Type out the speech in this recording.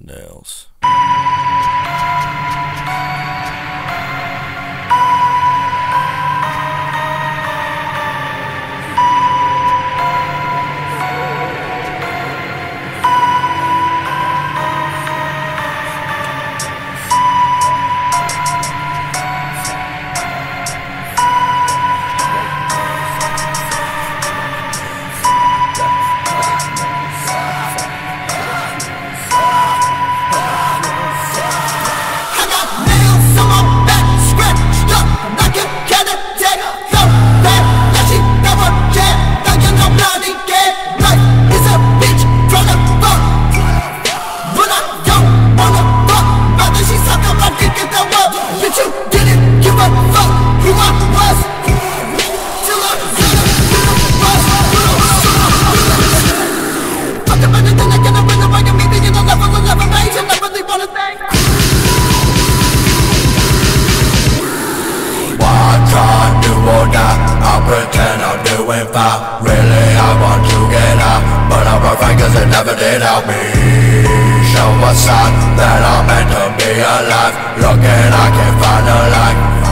nails. Pretend I'm doing fine. Really I want to get out, but I'm perfect cause it never did help me. Show a sign that I'm meant to be alive. Looking I can't find a light.